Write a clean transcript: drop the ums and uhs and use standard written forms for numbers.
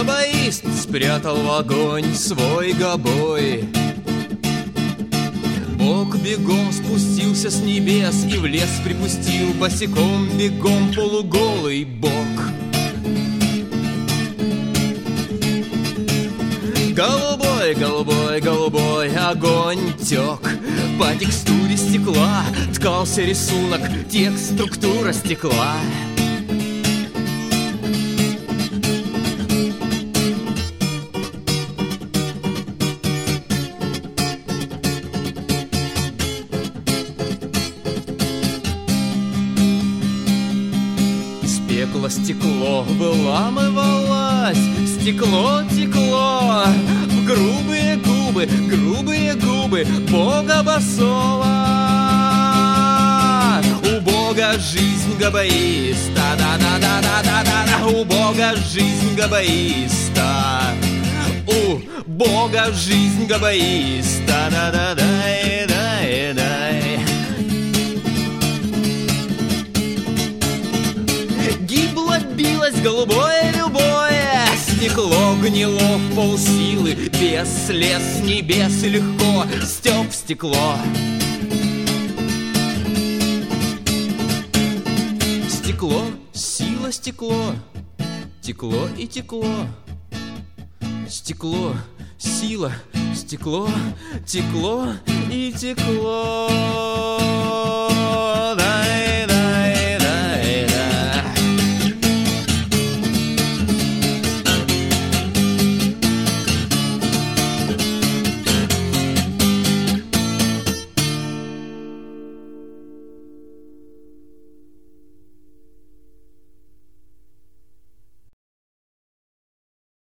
Габаист спрятал в огонь свой гобой. Бог бегом спустился с небес и в лес припустил босиком бегом полуголый Бог. Голубой, голубой, голубой огонь тек, по текстуре стекла ткался рисунок, текст, структура стекла. Стекло выламывалось, стекло текло в грубые губы Бога босого. У Бога жизнь габаиста, да-да-да-да-да-да, у Бога жизнь габаиста, у Бога жизнь габаиста, да-да-да-да-да. Гибло билось голубое любое, стекло гнило в полсилы, без слез с небес и легко стёк в стекло. Стекло, сила стекло, текло и текло. Стекло, сила, стекло, текло и текло.